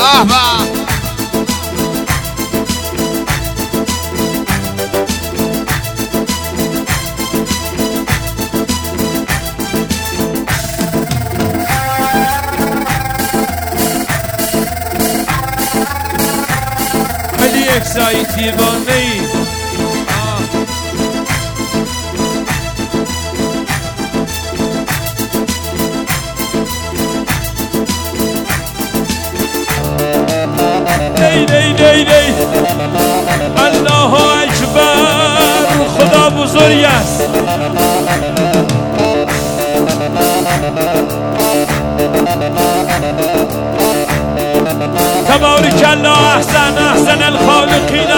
خیلی اکسایت دیوانه ای دی الله اکبر خدا بزرگ است تبارک الله احسن الخالقین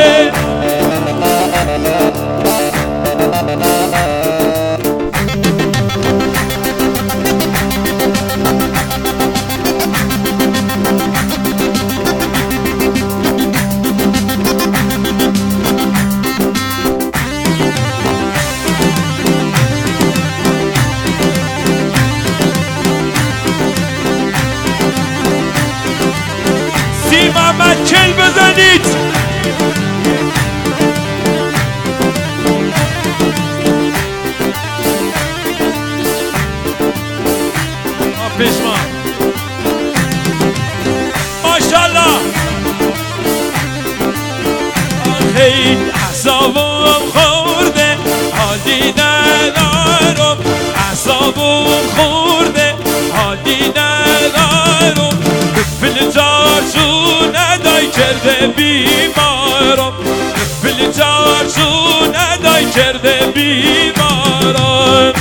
محمد کل بزنید پیشمان ماشاءالله آخی احسابم خورده حالی ندارم احسابم خورده حالی ندارم فلجارشون ندای کرده بیمارم فلجارشون ندای کرده بیمارم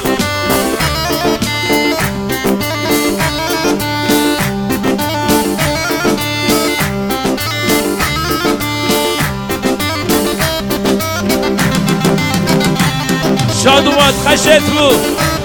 شاد اومد خشت بود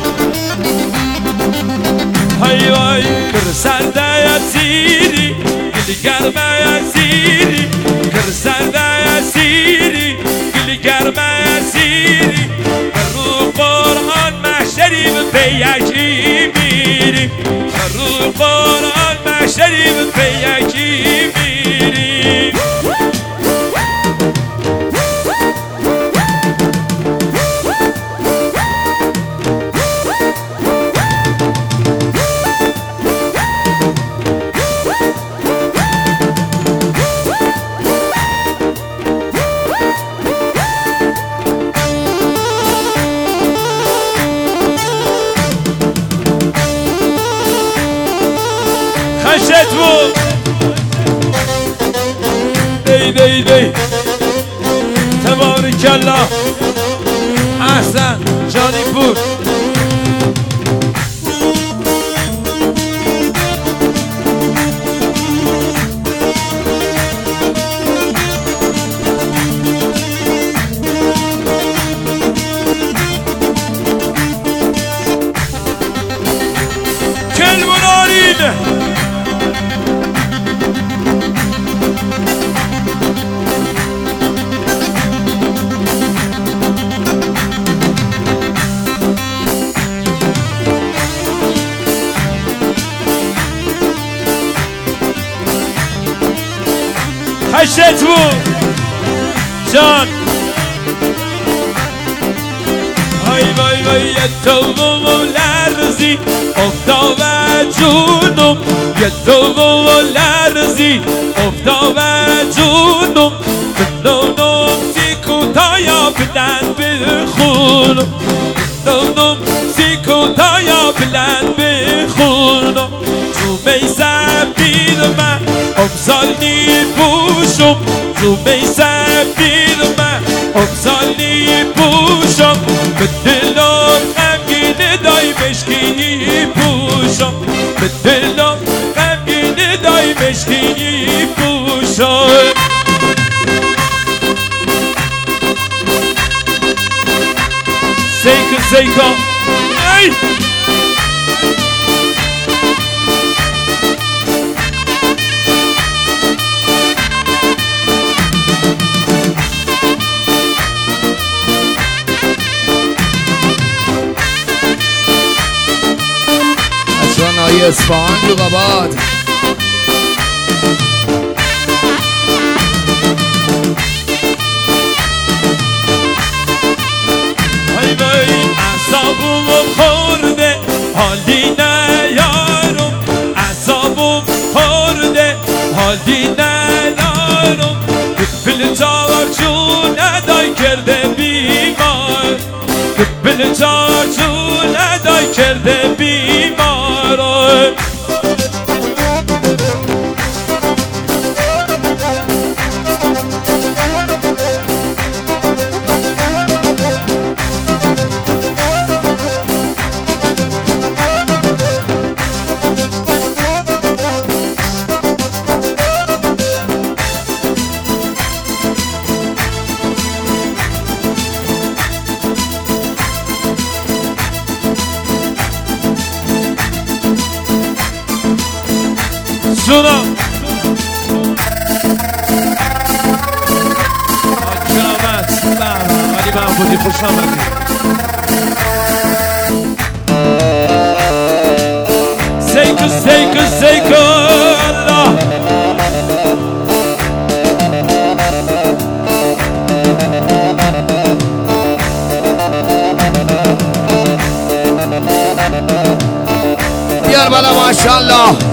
های وای کر سرده یسیری گلی گرمه یسیری کر سرده یسیری گلی گرمه یسیری رو قرآن محشری به یکی میری رو قرآن محشری به یکی میری خشت بود دی تبارک الله احسن جانی پور کل منارین خشت بود جان های وای وای دوم و لرزی افتاب جونم یه دوم و لرزی افتاب جونم بدونم سیکوتایا بلند بخونم بدونم سیکوتایا بلند بخونم تو میسم بیر من امسالی پوشم تو میسم بیر من امسالی پوشم به دلم غمگین دای مشکی پوشم به دلم غمگین دای مشکی پوشم زیکا ای نای اصفهان جوغاباد عذابم خورده حالی نیارم عذابم خورده حالی نیارم دل جاجو ندای کرده بیمار دل جاجو ندای کرده بیمار جونا کرامت علی محمودی خوش آمدی زیکو زیکو زیکو الله بیار بالا ماشاءالله